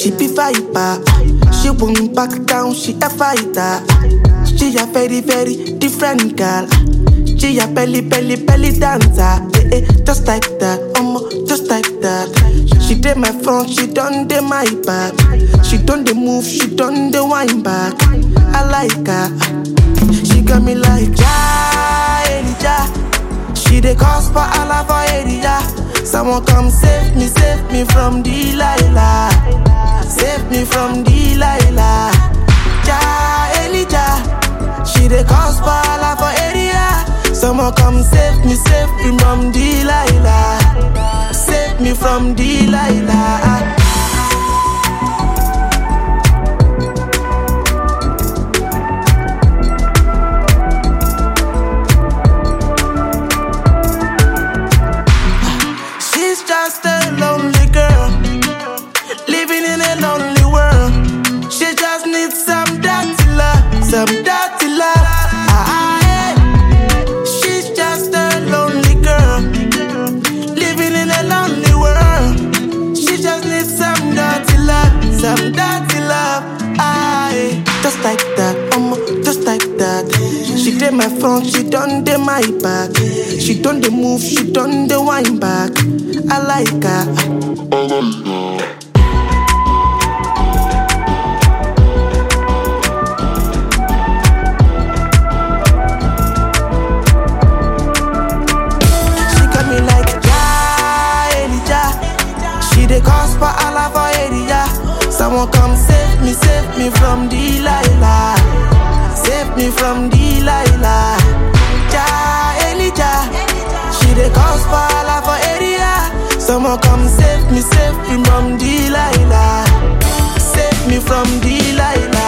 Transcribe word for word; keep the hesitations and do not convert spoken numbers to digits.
She be viper. She won't back down, she a fighter. She a very, very different girl. She a belly, belly, belly dancer. Eh, eh, just like that, um, just like that. She did my front, she done the my back. She done the move, she done the wine back. I like her. She got me like ja, Elijah. She the cause for Allah for area. Someone come save me, save me from Delilah. Save me from Delilah. Ja, Elijah. She the cause for Allah for area. Someone come save me, save me from Delilah. Save me from Delilah. She's just a lonely girl, living in a lonely world. She just needs some dirty love, some dirty love. Ah, yeah. She's just a lonely girl, living in a lonely world. She just needs some dirty love, some dirty love. Ah, yeah. Just like that, um, just like that. She did my front, she done the my back. She done the move, she done the wine back. I like her. She got me like ja, Elijah. She the cause for Allah for area. Someone come save me, save me from Delilah. Save me from Delilah. Ja, Elijah. She the cause for Allah for area. Someone come save me, save me from Delilah. Save me from Delilah.